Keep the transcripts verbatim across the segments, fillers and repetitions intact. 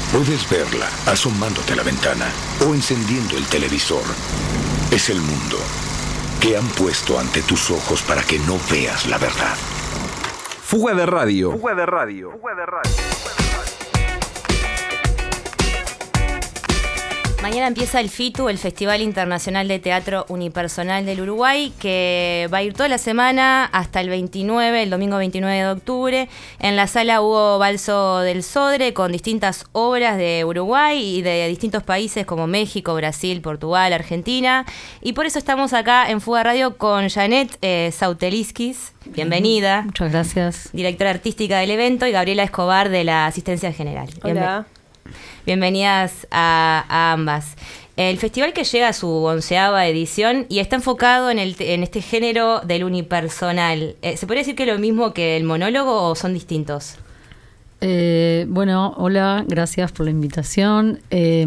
Puedes verla asomándote a la ventana o encendiendo el televisor. Es el mundo que han puesto ante tus ojos para que no veas la verdad. Fuga de radio. Fuga de radio. Fuga de radio. Mañana empieza el FITU, el Festival Internacional de Teatro Unipersonal del Uruguay, que va a ir toda la semana hasta el veintinueve, el domingo veintinueve de octubre, en la sala Hugo Balso del Sodre, con distintas obras de Uruguay y de distintos países como México, Brasil, Portugal, Argentina. Y por eso estamos acá en Fuga Radio con Janet eh, Sauteliskis. Bienvenida. Muchas gracias. Directora artística del evento, y Gabriela Escobar de la Asistencia General. Hola. Bienvenidas a, a ambas. El festival que llega a su onceava edición y está enfocado en, el, en este género del unipersonal. Eh, ¿Se podría decir que es lo mismo que el monólogo o son distintos? Eh, bueno, hola, gracias por la invitación. Eh,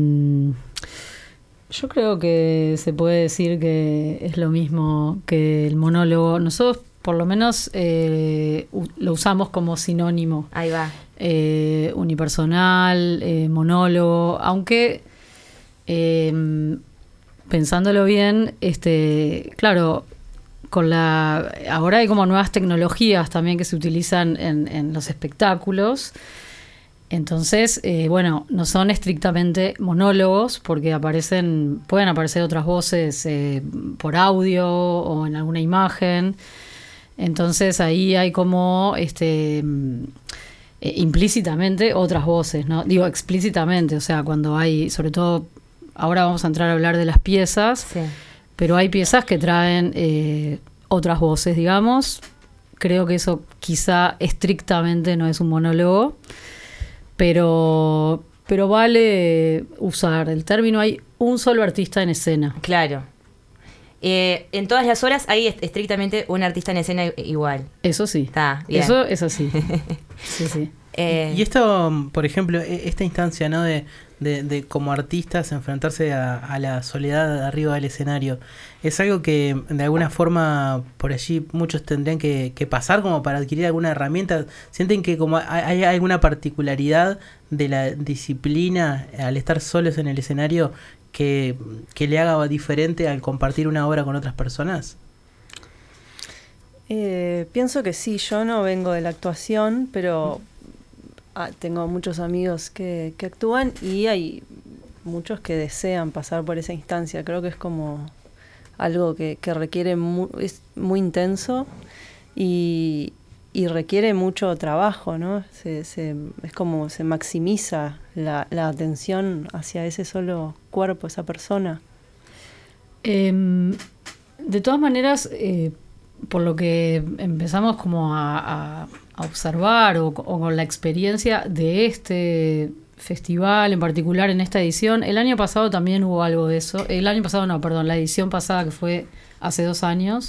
yo creo que se puede decir que es lo mismo que el monólogo. Nosotros, por lo menos, eh, lo usamos como sinónimo. Ahí va. Eh, unipersonal, eh, monólogo, aunque eh, pensándolo bien, este, claro, con la ahora hay como nuevas tecnologías también que se utilizan en, en los espectáculos. Entonces, eh, bueno, no son estrictamente monólogos porque aparecen, pueden aparecer otras voces eh, por audio o en alguna imagen. Entonces ahí hay como este Eh, implícitamente otras voces, ¿no? Digo explícitamente, o sea, cuando hay, sobre todo, ahora vamos a entrar a hablar de las piezas, Sí. Pero hay piezas que traen eh, otras voces, digamos. Creo que eso quizá estrictamente no es un monólogo, pero, pero vale usar el término. Hay un solo artista en escena. Claro. Eh, en todas las horas hay est- estrictamente un artista en escena igual. Eso sí. Está bien. Eso es así. Sí, sí. Eh, Y esto, por ejemplo, esta instancia, ¿no? De, de, de como artistas enfrentarse a, a la soledad arriba del escenario, ¿es algo que de alguna forma por allí muchos tendrían que, que pasar como para adquirir alguna herramienta? ¿Sienten que como hay, hay alguna particularidad de la disciplina al estar solos en el escenario que, que le haga diferente al compartir una obra con otras personas? Eh, pienso que sí, yo no vengo de la actuación, pero ah, tengo muchos amigos que, que actúan y hay muchos que desean pasar por esa instancia. Creo que es como algo que, que requiere mu- es muy intenso y, y requiere mucho trabajo, ¿no? Se, se, es como se maximiza la, la atención hacia ese solo cuerpo, esa persona. Eh, de todas maneras, eh, por lo que empezamos como a, a, a observar o, o con la experiencia de este festival en particular en esta edición, el año pasado también hubo algo de eso. El año pasado no, perdón, la edición pasada que fue hace dos años.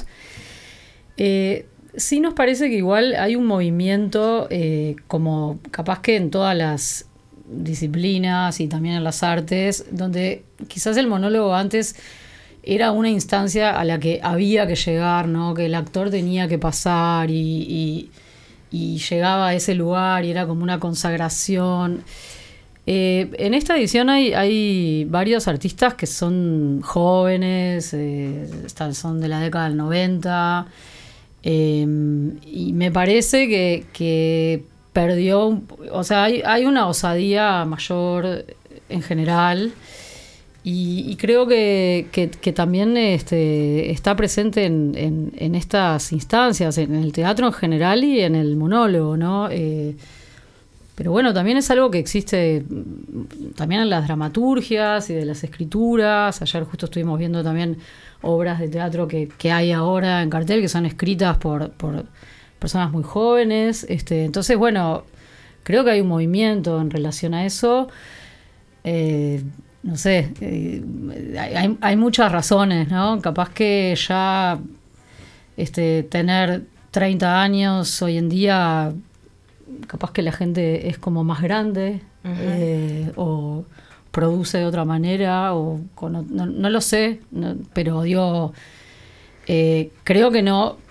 Eh, sí nos parece que igual hay un movimiento eh, como capaz que en todas las disciplinas y también en las artes, donde quizás el monólogo antes era una instancia a la que había que llegar, ¿no? Que el actor tenía que pasar y, y, y llegaba a ese lugar y era como una consagración. Eh, en esta edición hay, hay varios artistas que son jóvenes, eh, están, son de la década del noventa, eh, y me parece que, que perdió, o sea, hay, hay una osadía mayor en general. Y, y creo que, que, que también este, está presente en, en, en estas instancias, en el teatro en general y en el monólogo, ¿no? Eh, pero bueno, también es algo que existe también en las dramaturgias y de las escrituras. Ayer justo estuvimos viendo también obras de teatro que, que hay ahora en cartel, que son escritas por, por personas muy jóvenes. Este, entonces, bueno, creo que hay un movimiento en relación a eso. Eh, No sé, eh, hay, hay muchas razones, ¿no? Capaz que ya este, tener treinta años hoy en día, capaz que la gente es como más grande, uh-huh. eh, o produce de otra manera, o con, no, no lo sé, no, pero digo, eh, creo que no,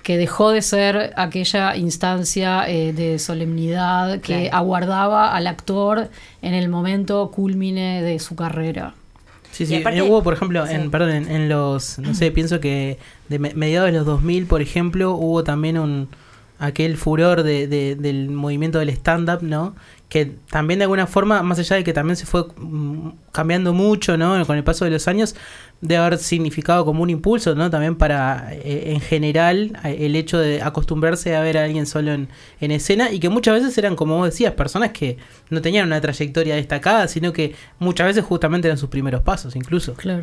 que dejó de ser aquella instancia eh, de solemnidad que Claro. aguardaba al actor en el momento cúlmine de su carrera. Sí, Y sí, aparte- hubo, por ejemplo, sí. en, perdón, en, en los, no sé, pienso que de me- mediados de los dos mil, por ejemplo, hubo también un aquel furor de, de- del movimiento del stand-up, ¿no? Que también de alguna forma, más allá de que también se fue mm, cambiando mucho, ¿no? Con el paso de los años, de haber significado como un impulso, ¿no? También para, eh, en general, eh, el hecho de acostumbrarse a ver a alguien solo en, en escena y que muchas veces eran, como vos decías, personas que no tenían una trayectoria destacada, sino que muchas veces justamente eran sus primeros pasos, incluso. Claro.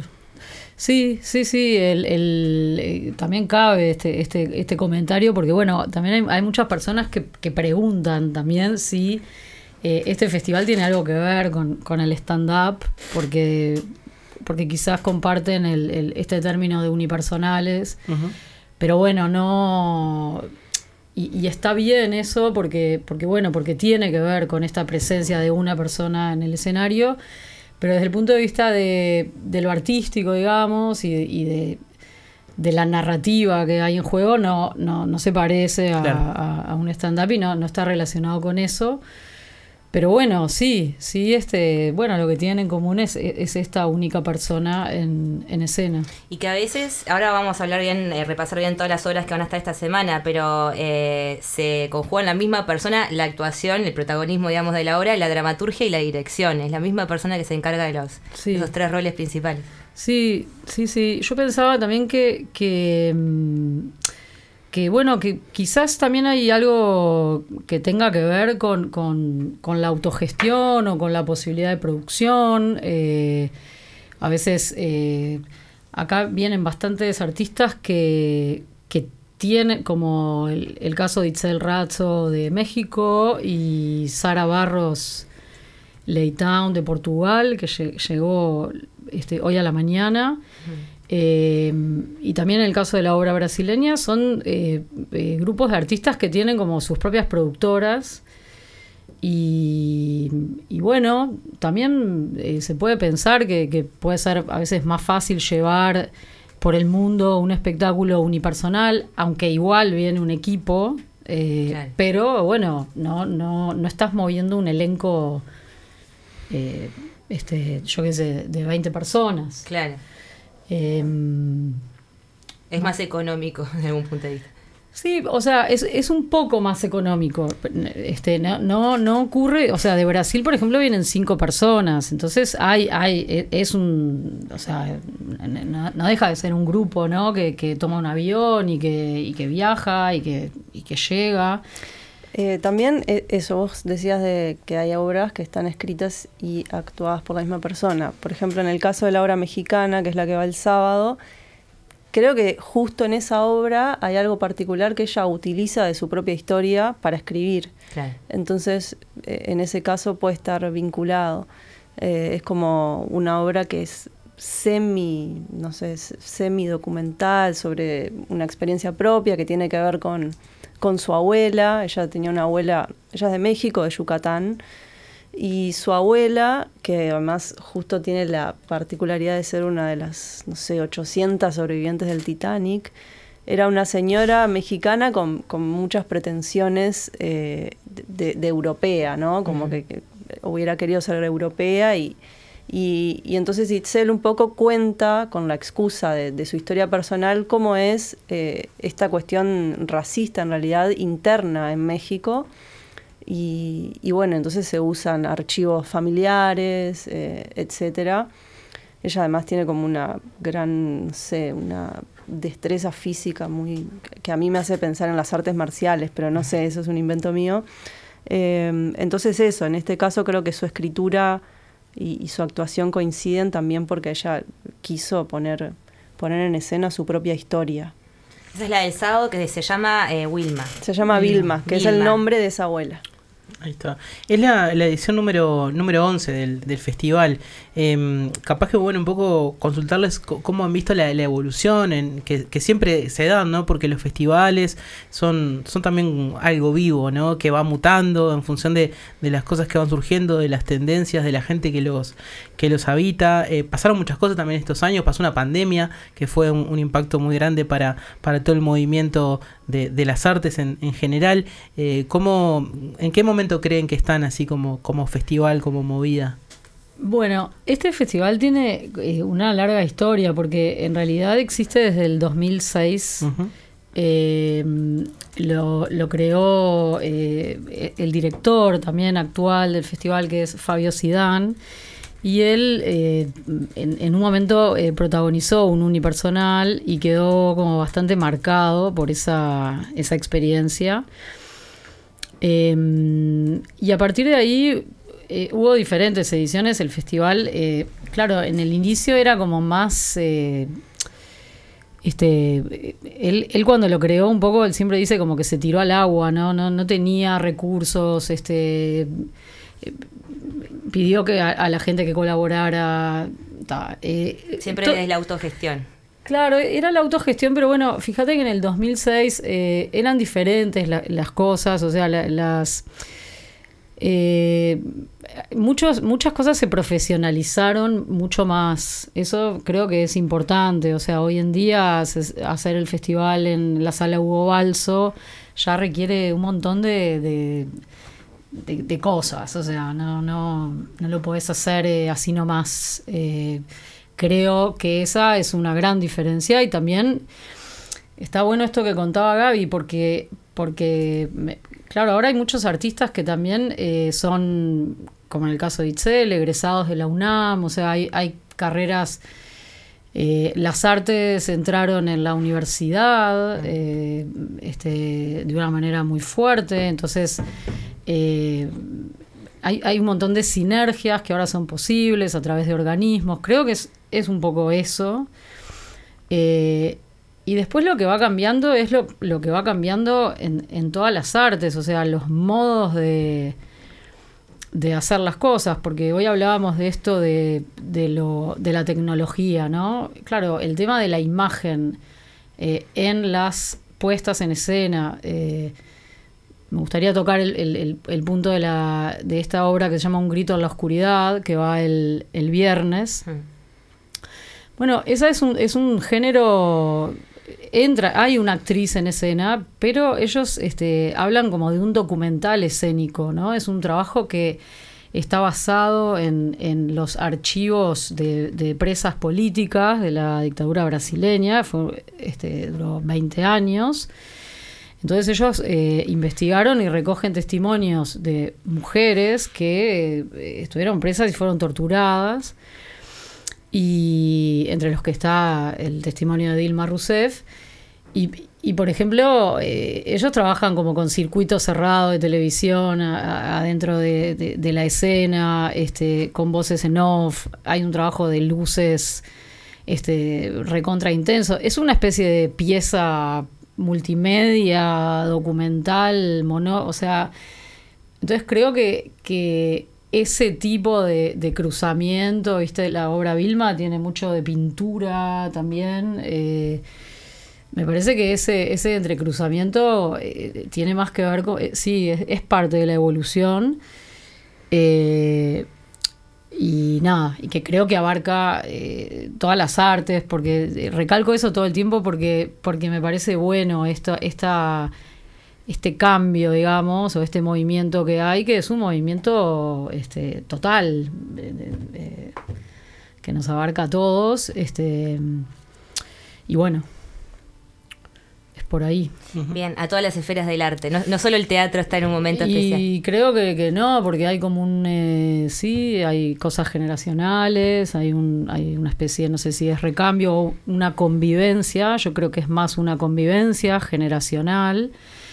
Sí, sí, sí, el, el, eh, también cabe este, este, este comentario porque, bueno, también hay, hay muchas personas que, que preguntan también si eh, este festival tiene algo que ver con, con el stand-up, porque, porque quizás comparten el, el, este término de unipersonales, Ujú. pero bueno, no... Y, y está bien eso porque, porque, bueno, porque tiene que ver con esta presencia de una persona en el escenario, pero desde el punto de vista de, de lo artístico, digamos, y, y de, de la narrativa que hay en juego, no, no, no se parece a, Claro. a, a un stand-up y no, no está relacionado con eso. Pero bueno, sí, sí, este, bueno, lo que tienen en común es, es esta única persona en, en escena. Y que a veces, ahora vamos a hablar bien, eh, repasar bien todas las obras que van a estar esta semana, pero eh, se conjuga en la misma persona la actuación, el protagonismo, digamos, de la obra, la dramaturgia y la dirección. Es la misma persona que se encarga de los Sí. esos tres roles principales. Sí, sí, sí. Yo pensaba también que, que, mm, que bueno, que quizás también hay algo que tenga que ver con, con, con la autogestión o con la posibilidad de producción. Eh, a veces eh, acá vienen bastantes artistas que, que tienen, como el, el caso de Itzel Razzo de México y Sara Barros Leitão de Portugal, que lle- llegó este, hoy a la mañana. Eh, y también en el caso de la obra brasileña son eh, eh, grupos de artistas que tienen como sus propias productoras y, y bueno, también eh, se puede pensar que, que puede ser a veces más fácil llevar por el mundo un espectáculo unipersonal, aunque igual viene un equipo, eh, Claro. pero bueno, no, no, no estás moviendo un elenco, eh, este, yo qué sé, de veinte personas. Claro. Eh, Es más económico desde algún punto de vista. sí, o sea, es, es un poco más económico. Este, no, no, no ocurre, o sea, de Brasil, por ejemplo, vienen cinco personas. Entonces hay, hay, es un, o sea, no, no deja de ser un grupo, ¿no? Que, que toma un avión y que, y que viaja y que, y que llega. Eh, también eh, eso, vos decías de que hay obras que están escritas y actuadas por la misma persona. Por ejemplo, en el caso de la obra mexicana, que es la que va el sábado, creo que justo en esa obra hay algo particular que ella utiliza de su propia historia para escribir. Claro. Entonces, eh, en ese caso puede estar vinculado. Eh, es como una obra que es semi, no sé, semi documental sobre una experiencia propia que tiene que ver con, con su abuela. Ella tenía una abuela, ella es de México, de Yucatán, y su abuela, que además justo tiene la particularidad de ser una de las, no sé, ochocientas sobrevivientes del Titanic, era una señora mexicana con, con muchas pretensiones eh, de, de europea, ¿no? Como mm. que, que hubiera querido ser europea y, y, y entonces Itzel un poco cuenta, con la excusa de, de su historia personal, cómo es eh, esta cuestión racista en realidad interna en México. Y, y bueno, entonces se usan archivos familiares, eh, etcétera. Ella además tiene como una gran, no sé, una destreza física muy que a mí me hace pensar en las artes marciales, pero no sé, eso es un invento mío. Eh, entonces eso, en este caso creo que su escritura y, y su actuación coinciden también porque ella quiso poner, poner en escena su propia historia. Esa es la del sábado que se llama eh, Wilma. Se llama Vilma, Vilma que Vilma. es el nombre de esa abuela. Ahí está. Es la, la edición número número once del, del festival. Eh, capaz que bueno un poco consultarles c- cómo han visto la, la evolución en, que, que siempre se dan, ¿no? Porque los festivales son, son también algo vivo, ¿no? Que va mutando en función de, de las cosas que van surgiendo, de las tendencias, de la gente que los, que los habita. Eh, pasaron muchas cosas también estos años. Pasó una pandemia que fue un, un impacto muy grande para, para todo el movimiento de, de las artes en, en general. Eh, ¿cómo, ¿En qué momento creen que están así como, como festival, como movida? Bueno, este festival tiene eh, una larga historia porque en realidad existe desde el dos mil seis. Uh-huh. Eh, lo, lo creó eh, el director también actual del festival, que es Fabio Zidane, y él eh, en, en un momento eh, protagonizó un unipersonal y quedó como bastante marcado por esa, esa experiencia. Eh, y a partir de ahí eh, hubo diferentes ediciones. El festival, eh, claro, en el inicio era como más... Eh, Este, él, él cuando lo creó un poco, él siempre dice como que se tiró al agua, ¿no? No, no tenía recursos, este, pidió que a, a la gente que colaborara. Ta, eh, siempre to- desde la autogestión. Claro, era la autogestión, pero bueno, fíjate que en el dos mil seis eh, eran diferentes la, las cosas, o sea, la, las... Eh, muchos, muchas cosas se profesionalizaron mucho más. Eso creo que es importante. O sea, hoy en día hacer el festival en la sala Hugo Balso ya requiere un montón de, de, de, de cosas. O sea, no, no, no lo podés hacer eh, así nomás. Eh, creo que esa es una gran diferencia. Y también está bueno esto que contaba Gaby, porque, porque me, claro, ahora hay muchos artistas que también eh, son, como en el caso de Itzel, egresados de la UNAM, o sea, hay, hay carreras, eh, las artes entraron en la universidad eh, este, de una manera muy fuerte, entonces eh, hay, hay un montón de sinergias que ahora son posibles a través de organismos, creo que es, es un poco eso. Eh, Y después lo que va cambiando es lo, lo que va cambiando en, en todas las artes, o sea, los modos de, de hacer las cosas, porque hoy hablábamos de esto de, de, lo, de la tecnología, ¿no? Claro, el tema de la imagen eh, en las puestas en escena. Eh, me gustaría tocar el, el, el, el punto de, la, de esta obra que se llama Un grito en la oscuridad, que va el, el viernes. Mm. Bueno, esa es un, es un género... Entra, hay una actriz en escena, pero ellos este, hablan como de un documental escénico, ¿no? Es un trabajo que está basado en, en los archivos de, de presas políticas de la dictadura brasileña, fue, este, duró veinte años. Entonces ellos eh, investigaron y recogen testimonios de mujeres que eh, estuvieron presas y fueron torturadas, y entre los que está el testimonio de Dilma Rousseff. Y, y por ejemplo, eh, ellos trabajan como con circuito cerrado de televisión a, a, adentro de, de, de la escena, este, con voces en off. Hay un trabajo de luces este, recontra intenso. Es una especie de pieza multimedia, documental, mono, o sea, entonces creo que, que ese tipo de, de cruzamiento, ¿viste? La obra Vilma tiene mucho de pintura también. Eh, me parece que ese, ese entrecruzamiento eh, tiene más que ver con... Eh, sí, es, es parte de la evolución. Eh, y nada, y que creo que abarca eh, todas las artes, porque recalco eso todo el tiempo porque, porque me parece bueno esto, esta... este cambio, digamos, o este movimiento que hay, que es un movimiento este, total, de, de, de, que nos abarca a todos, este, y bueno, es por ahí. Bien, a todas las esferas del arte, no, no solo el teatro está en un momento y especial. Y creo que, que no, porque hay como un, eh, sí, hay cosas generacionales, hay, un, hay una especie, no sé si es recambio o una convivencia, yo creo que es más una convivencia generacional.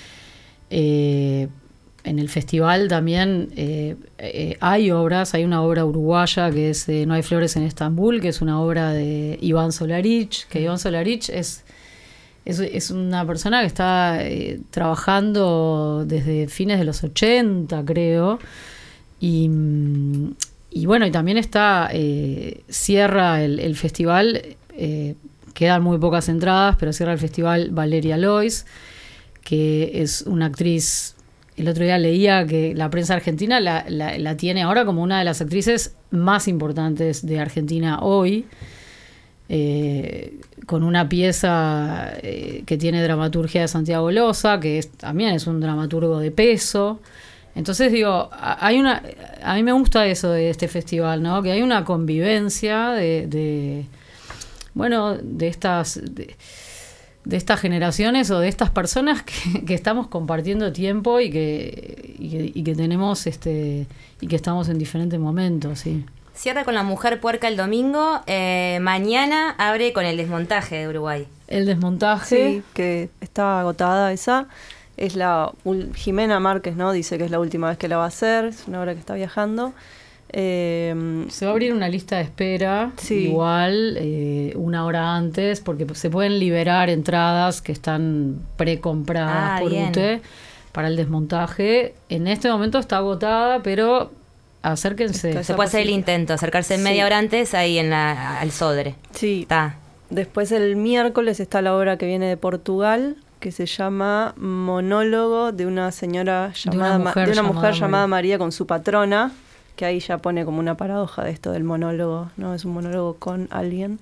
Eh, en el festival también eh, eh, hay obras, hay una obra uruguaya que es eh, No hay flores en Estambul, que es una obra de Iván Solarich, que Iván Solarich es, es, es una persona que está eh, trabajando desde fines de los ochenta, creo, y, y bueno, y también está, eh, cierra el, el festival, eh, quedan muy pocas entradas, pero cierra el festival Valeria Lois, que es una actriz, el otro día leía que la prensa argentina la, la, la tiene ahora como una de las actrices más importantes de Argentina hoy. eh, con una pieza eh, que tiene dramaturgia de Santiago Loza, que es, también es un dramaturgo de peso. Entonces digo, hay una, a mí me gusta eso de este festival, ¿no? Que hay una convivencia de, de bueno, de estas... De, de estas generaciones o de estas personas que, que estamos compartiendo tiempo y que, y que, y que tenemos este y que estamos en diferentes momentos, sí. Cierra con La Mujer Puerca el domingo. Eh, mañana abre con El Desmontaje de Uruguay. El Desmontaje. Sí, que está agotada esa. Es la Jimena Márquez, ¿no? Dice que es la última vez que la va a hacer. Es una obra que está viajando. Eh, se va a abrir una lista de espera, sí. igual, eh, una hora antes, porque se pueden liberar entradas que están precompradas ah, por bien. U T E para el Desmontaje. En este momento está agotada, pero acérquense. Se puede hacer el intento, acercarse sí. media hora antes ahí en la, al Sodre. Sí. Está. Después el miércoles está la obra que viene de Portugal, que se llama Monólogo de una señora llamada, de una mujer, de una mujer llamada, llamada María con su patrona, que ahí ya pone como una paradoja de esto del monólogo, ¿no? Es un monólogo con alguien.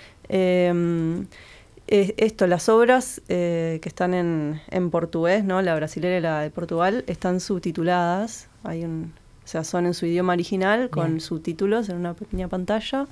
Eh, esto, las obras eh, que están en, en portugués, ¿no? La brasilera y la de Portugal, están subtituladas. Hay un, o sea, son en su idioma original, con Bien. subtítulos en una pequeña pantalla.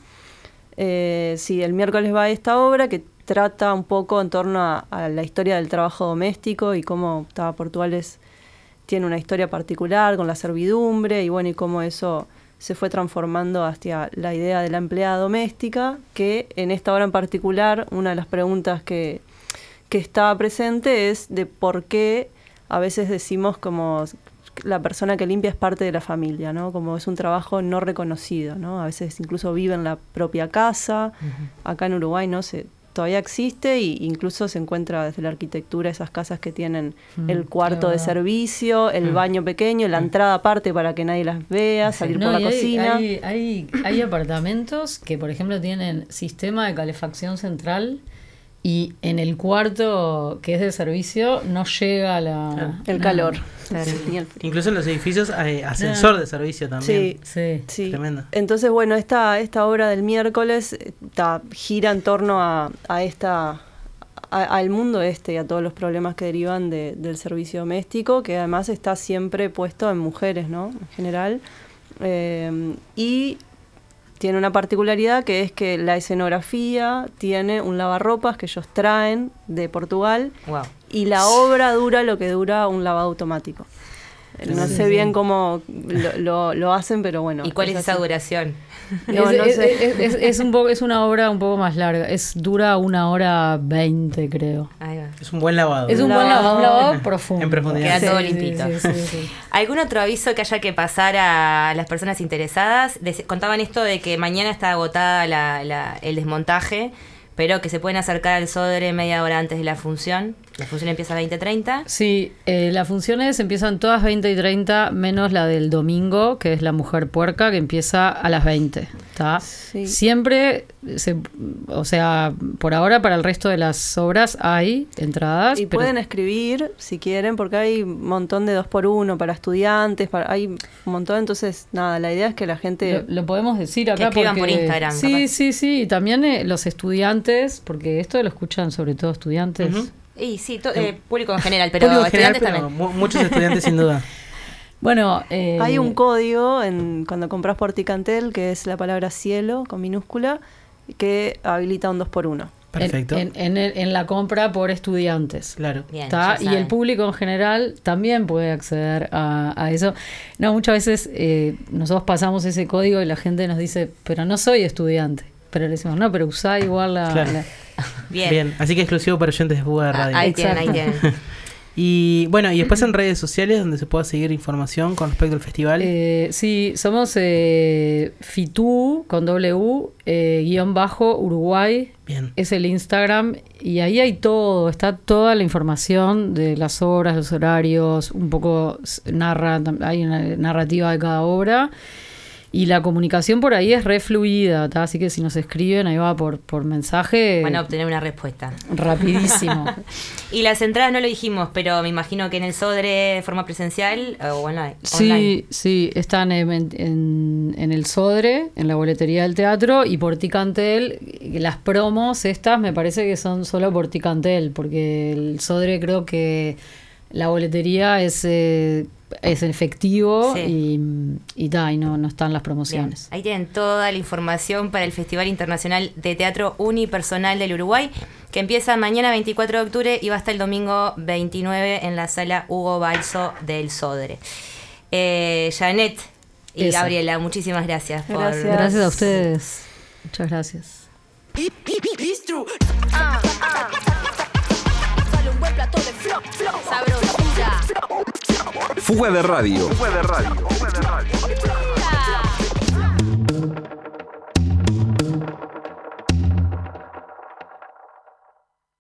Eh, sí, el miércoles va esta obra que trata un poco en torno a, a la historia del trabajo doméstico y cómo estaba Portugal es... tiene una historia particular con la servidumbre y bueno, y cómo eso se fue transformando hacia la idea de la empleada doméstica, que en esta obra en particular, una de las preguntas que, que está presente es de por qué a veces decimos como la persona que limpia es parte de la familia, ¿no? Como es un trabajo no reconocido, ¿no? A veces incluso vive en la propia casa, uh-huh. acá en Uruguay no se... todavía existe e incluso se encuentra desde la arquitectura esas casas que tienen mm, el cuarto de servicio, el mm. baño pequeño, la mm. entrada aparte para que nadie las vea, salir no, por la hay, cocina. Hay, hay, hay apartamentos que, por ejemplo, tienen sistema de calefacción central y en el cuarto que es de servicio no llega la, ah, el no, calor. Claro. Sí. Incluso en los edificios hay ascensor de servicio también. Sí, sí, sí. Tremendo. Entonces, bueno, esta, esta obra del miércoles ta, gira en torno a, a esta a, al mundo este y a todos los problemas que derivan de, del servicio doméstico, que además está siempre puesto en mujeres, ¿no? En general. Eh, y tiene una particularidad que es que la escenografía tiene un lavarropas que ellos traen de Portugal. Wow. Y la obra dura lo que dura un lavado automático. No sí, sé sí. bien cómo lo, lo, lo hacen, pero bueno. ¿Y cuál es, es esa duración? No, es, no es, sé. Es, es, es, un poco, es una obra un poco más larga. Es dura una hora veinte, creo. Ahí va. Es un buen lavado. Es un, un buen lavado, un lavado profundo. En profundidad. Queda sí, todo limpito. Sí, sí, sí. ¿Algún otro aviso que haya que pasar a las personas interesadas? Des- contaban esto de que mañana está agotada la, la, el desmontaje, pero que se pueden acercar al Sodre media hora antes de la función. La función empieza a veinte treinta. Sí, eh, las funciones empiezan todas veinte y treinta, menos la del domingo, que es La Mujer Puerca, que empieza a las veinte. ¿Tá? Sí. Siempre, se, o sea, por ahora para el resto de las obras hay entradas. Y pero pueden escribir si quieren, porque hay un montón de dos por uno para estudiantes, para, hay un montón, entonces nada, la idea es que la gente... Lo, lo podemos decir acá. Que escriban porque, por Instagram. Sí, capaz. sí, sí, y también eh, los estudiantes, porque esto lo escuchan sobre todo estudiantes. Uh-huh. Y sí, to- eh, público en general, pero público estudiantes general, pero también. mu- muchos estudiantes sin duda. Bueno, eh, hay un código en, cuando compras por Ticantel, que es la palabra cielo con minúscula, que habilita un dos por uno. Perfecto. En, en, en, en la compra por estudiantes. Claro. Bien, y el público en general también puede acceder a, a eso. No, muchas veces eh, nosotros pasamos ese código y la gente nos dice, pero no soy estudiante. Pero le decimos, no, pero usá igual la... Claro. la... Bien. Bien, así que exclusivo para oyentes de Fuga de Radio. Ah, ahí tienen, ahí tienen. Y bueno, y después en redes sociales donde se pueda seguir información con respecto al festival. Eh, sí, somos eh, Fitu con W, eh, guión bajo Uruguay. Bien. Es el Instagram y ahí hay todo, está toda la información de las obras, los horarios, un poco narra, hay una narrativa de cada obra. Y la comunicación por ahí es re fluida, ¿tá? Así que si nos escriben, ahí va por, por mensaje. Van a obtener una respuesta. Rapidísimo. Y las entradas no lo dijimos, pero me imagino que en el Sodre de forma presencial o online. Sí, online. sí, están en, en, en el Sodre, en la boletería del teatro, y por Ticantel. Las promos estas me parece que son solo por Ticantel, porque el Sodre creo que la boletería es... Eh, es efectivo, sí. y, y, da, y no, no están las promociones. Bien. Ahí tienen toda la información para el Festival Internacional de Teatro Unipersonal del Uruguay, que empieza mañana veinticuatro de octubre y va hasta el domingo veintinueve en la sala Hugo Balso del Sodre. Eh, Janet y Esa. Gabriela, muchísimas gracias. Gracias. Por... gracias a ustedes. Muchas gracias. Ah, ah. Sale un buen plato de flop, flop, sabrosura. Fuga de radio. Fuga de radio. Fuga de radio.